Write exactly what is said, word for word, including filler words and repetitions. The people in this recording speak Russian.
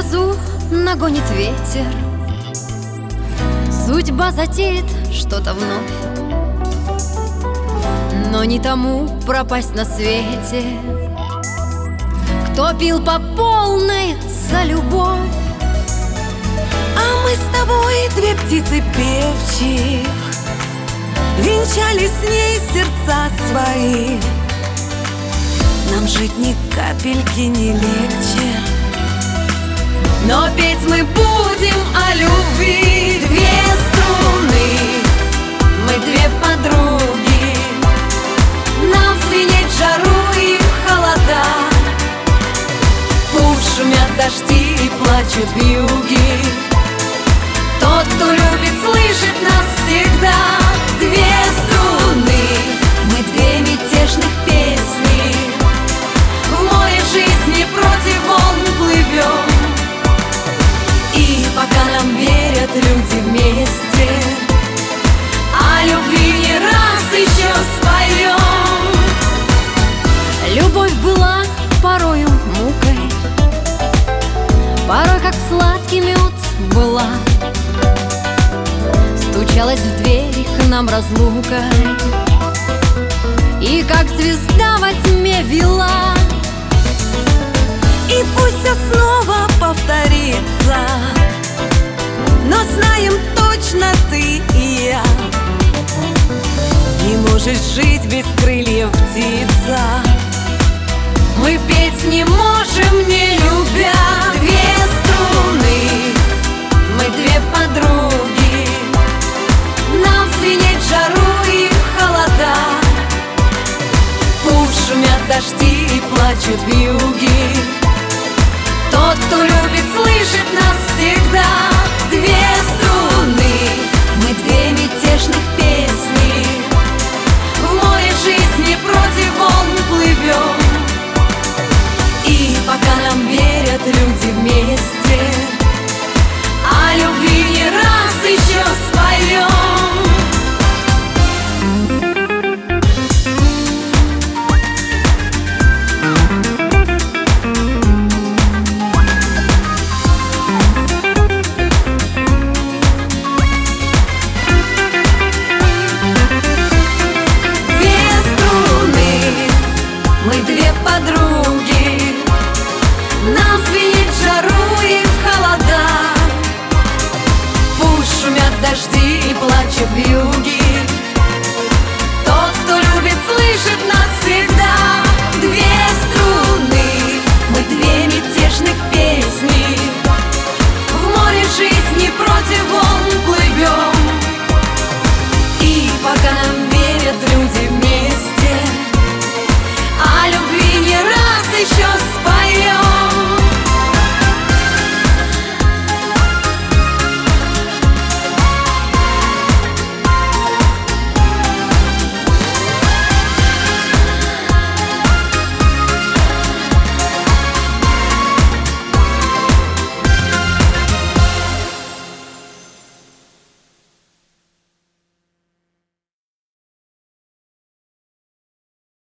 грозу нагонит ветер, судьба затеет что-то вновь, но не тому пропасть на свете, кто пил по полной за любовь. А мы с тобой две птицы певчих, венчали с ней сердца свои. Нам жить ни капельки не легче, но петь мы будем о любви. Две струны, мы две подруги, нам звенеть в жару и в холода. Пусть шумят дожди и плачут вьюги, тот, кто любит, слышит нас всегда. Две струны, мы две мятежных песни, в море жизни против волн плывем. И пока нам верят люди вместе, о любви не раз еще споем. Любовь была порою мукой, порой как сладкий мед была. Стучалась в двери к нам разлука, и как звезда во тьме вела. и пусть все снова повторится, но знаем точно ты и я. Не можешь жить без крыльев, птица. Мы петь не можем, не любя. Две струны, мы две подруги, нам звенеть в жару и в холода. Пусть шумят дожди и плачут вьюги,